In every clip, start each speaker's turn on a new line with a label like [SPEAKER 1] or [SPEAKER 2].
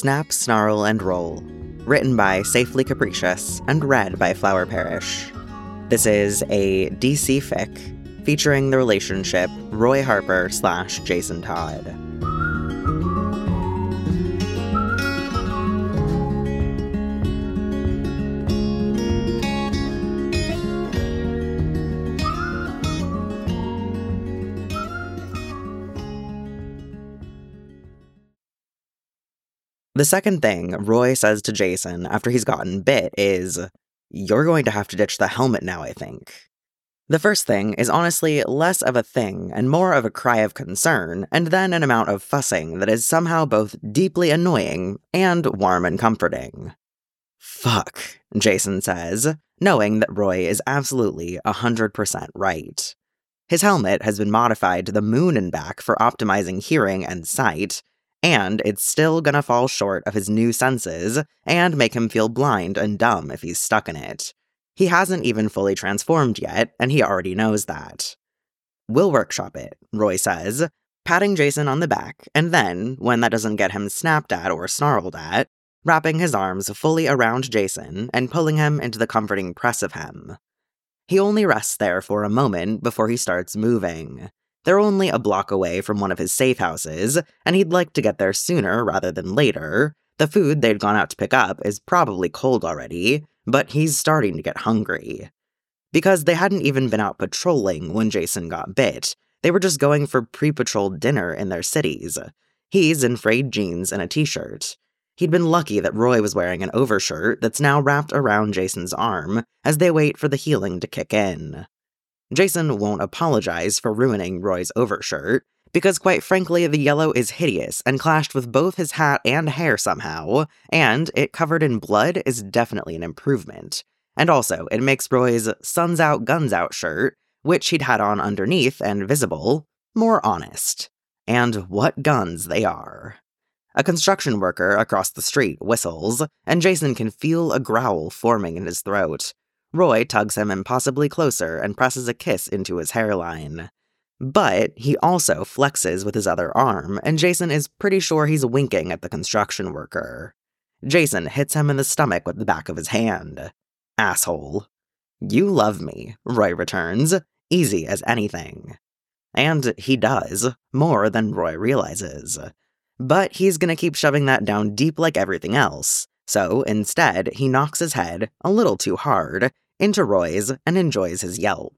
[SPEAKER 1] Snap, Snarl, and Roll, written by Safely Capricious and read by Flower Parish. This is a DC fic featuring the relationship Roy Harper / Jason Todd. The second thing Roy says to Jason after he's gotten bit is, "You're going to have to ditch the helmet now, I think." The first thing is honestly less of a thing and more of a cry of concern, and then an amount of fussing that is somehow both deeply annoying and warm and comforting. "Fuck," Jason says, knowing that Roy is absolutely 100% right. His helmet has been modified to the moon and back for optimizing hearing and sight, and it's still gonna fall short of his new senses and make him feel blind and dumb if he's stuck in it. He hasn't even fully transformed yet, and he already knows that. "We'll workshop it," Roy says, patting Jason on the back, and then, when that doesn't get him snapped at or snarled at, wrapping his arms fully around Jason and pulling him into the comforting press of him. He only rests there for a moment before he starts moving. They're only a block away from one of his safe houses, and he'd like to get there sooner rather than later. The food they'd gone out to pick up is probably cold already, but he's starting to get hungry. Because they hadn't even been out patrolling when Jason got bit, they were just going for pre-patrol dinner in their cities. He's in frayed jeans and a t-shirt. He'd been lucky that Roy was wearing an overshirt that's now wrapped around Jason's arm as they wait for the healing to kick in. Jason won't apologize for ruining Roy's overshirt, because quite frankly the yellow is hideous and clashed with both his hat and hair somehow, and it covered in blood is definitely an improvement. And also, it makes Roy's Suns Out Guns Out shirt, which he'd had on underneath and visible, more honest. And what guns they are. A construction worker across the street whistles, and Jason can feel a growl forming in his throat. Roy tugs him impossibly closer and presses a kiss into his hairline. But he also flexes with his other arm, and Jason is pretty sure he's winking at the construction worker. Jason hits him in the stomach with the back of his hand. "Asshole." "You love me," Roy returns, easy as anything. And he does, more than Roy realizes. But he's gonna keep shoving that down deep like everything else. So instead, he knocks his head, a little too hard, into Roy's and enjoys his yelp.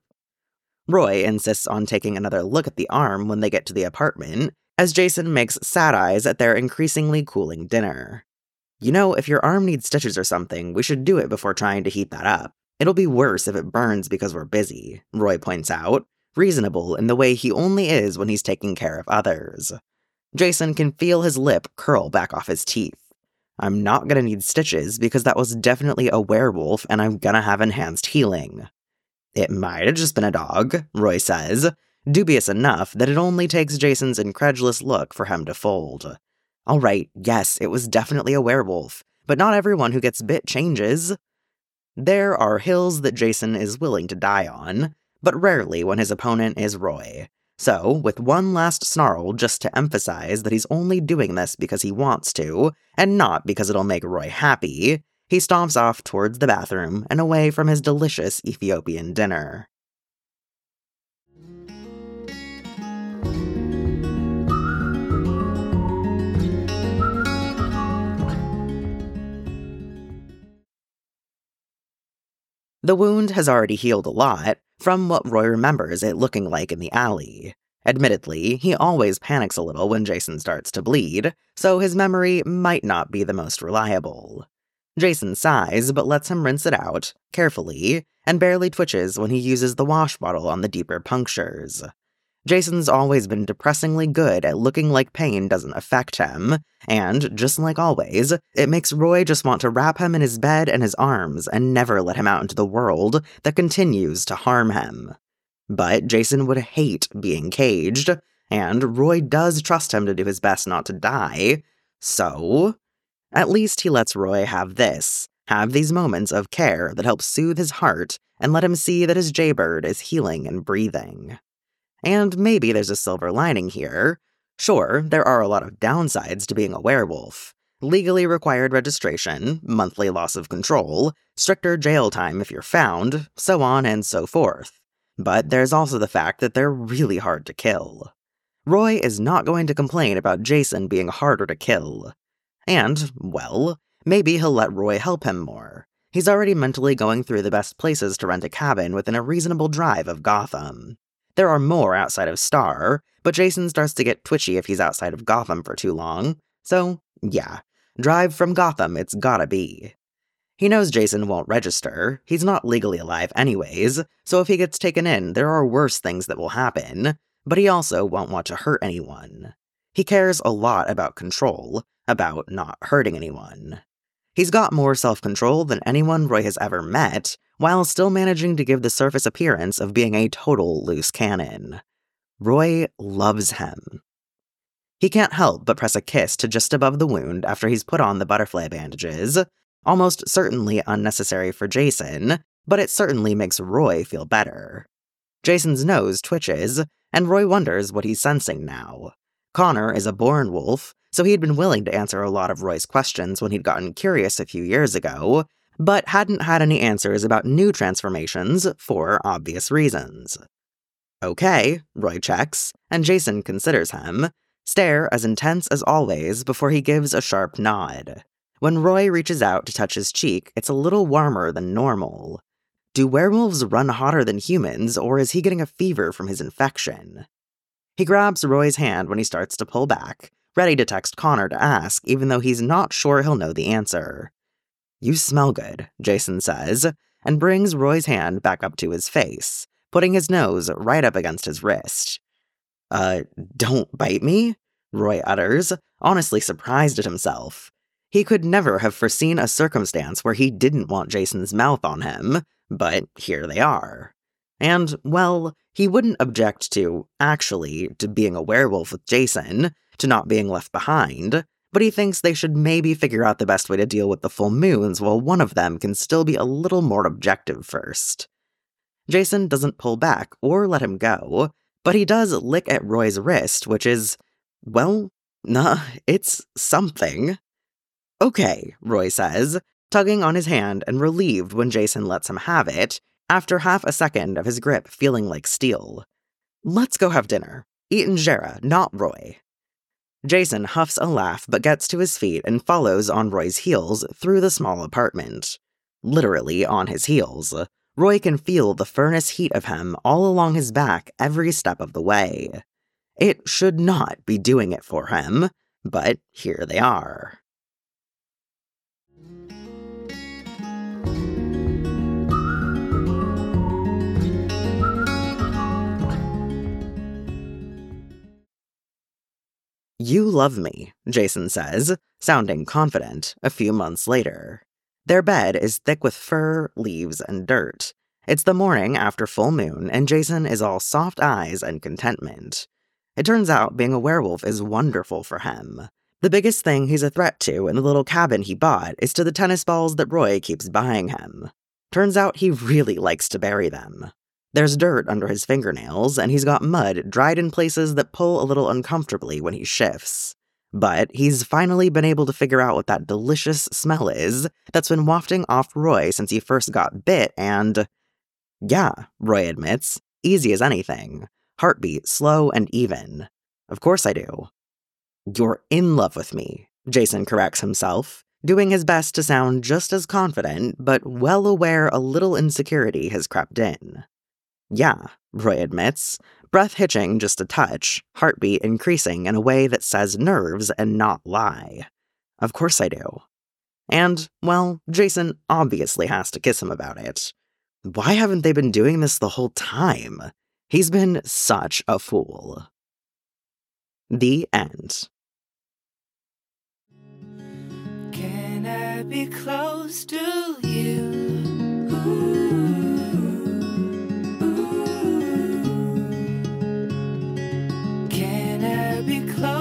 [SPEAKER 1] Roy insists on taking another look at the arm when they get to the apartment, as Jason makes sad eyes at their increasingly cooling dinner. "You know, if your arm needs stitches or something, we should do it before trying to heat that up. It'll be worse if it burns because we're busy," Roy points out, reasonable in the way he only is when he's taking care of others. Jason can feel his lip curl back off his teeth. "I'm not gonna need stitches because that was definitely a werewolf and I'm gonna have enhanced healing." "It might have just been a dog," Roy says, dubious enough that it only takes Jason's incredulous look for him to fold. "Alright, yes, it was definitely a werewolf, but not everyone who gets bit changes." There are hills that Jason is willing to die on, but rarely when his opponent is Roy. So, with one last snarl just to emphasize that he's only doing this because he wants to, and not because it'll make Roy happy, he stomps off towards the bathroom and away from his delicious Ethiopian dinner. The wound has already healed a lot, from what Roy remembers it looking like in the alley. Admittedly, he always panics a little when Jason starts to bleed, so his memory might not be the most reliable. Jason sighs but lets him rinse it out, carefully, and barely twitches when he uses the wash bottle on the deeper punctures. Jason's always been depressingly good at looking like pain doesn't affect him, and, just like always, it makes Roy just want to wrap him in his bed and his arms and never let him out into the world that continues to harm him. But Jason would hate being caged, and Roy does trust him to do his best not to die, so at least he lets Roy have these moments of care that help soothe his heart and let him see that his jaybird is healing and breathing. And maybe there's a silver lining here. Sure, there are a lot of downsides to being a werewolf. Legally required registration, monthly loss of control, stricter jail time if you're found, so on and so forth. But there's also the fact that they're really hard to kill. Roy is not going to complain about Jason being harder to kill. And, well, maybe he'll let Roy help him more. He's already mentally going through the best places to rent a cabin within a reasonable drive of Gotham. There are more outside of Star, but Jason starts to get twitchy if he's outside of Gotham for too long. So, yeah, drive from Gotham it's gotta be. He knows Jason won't register, he's not legally alive anyways, so if he gets taken in, there are worse things that will happen, but he also won't want to hurt anyone. He cares a lot about control, about not hurting anyone. He's got more self-control than anyone Roy has ever met, while still managing to give the surface appearance of being a total loose cannon. Roy loves him. He can't help but press a kiss to just above the wound after he's put on the butterfly bandages, almost certainly unnecessary for Jason, but it certainly makes Roy feel better. Jason's nose twitches, and Roy wonders what he's sensing now. Connor is a born wolf, so he'd been willing to answer a lot of Roy's questions when he'd gotten curious a few years ago, but hadn't had any answers about new transformations for obvious reasons. Okay, Roy checks, and Jason considers him, stare as intense as always before he gives a sharp nod. When Roy reaches out to touch his cheek, it's a little warmer than normal. Do werewolves run hotter than humans, or is he getting a fever from his infection? He grabs Roy's hand when he starts to pull back, ready to text Connor to ask, even though he's not sure he'll know the answer. "You smell good," Jason says, and brings Roy's hand back up to his face, putting his nose right up against his wrist. Don't bite me?" Roy utters, honestly surprised at himself. He could never have foreseen a circumstance where he didn't want Jason's mouth on him, but here they are. And, well, he wouldn't object to being a werewolf with Jason, to not being left behind, but he thinks they should maybe figure out the best way to deal with the full moons while one of them can still be a little more objective first. Jason doesn't pull back or let him go, but he does lick at Roy's wrist, which is, well, it's something. "Okay," Roy says, tugging on his hand and relieved when Jason lets him have it, after half a second of his grip feeling like steel. "Let's go have dinner. Eat injera, not Roy." Jason huffs a laugh but gets to his feet and follows on Roy's heels through the small apartment. Literally on his heels. Roy can feel the furnace heat of him all along his back every step of the way. It should not be doing it for him, but here they are. "You love me," Jason says, sounding confident, a few months later. Their bed is thick with fur, leaves, and dirt. It's the morning after full moon, and Jason is all soft eyes and contentment. It turns out being a werewolf is wonderful for him. The biggest thing he's a threat to in the little cabin he bought is to the tennis balls that Roy keeps buying him. Turns out he really likes to bury them. There's dirt under his fingernails, and he's got mud dried in places that pull a little uncomfortably when he shifts. But he's finally been able to figure out what that delicious smell is that's been wafting off Roy since he first got bit, and... yeah, Roy admits, easy as anything. Heartbeat slow and even. "Of course I do." "You're in love with me," Jason corrects himself, doing his best to sound just as confident, but well aware a little insecurity has crept in. "Yeah," Roy admits, breath hitching just a touch, heartbeat increasing in a way that says nerves and not lie. "Of course I do." And, well, Jason obviously has to kiss him about it. Why haven't they been doing this the whole time? He's been such a fool. The end. Can I be close to you? Can I be close?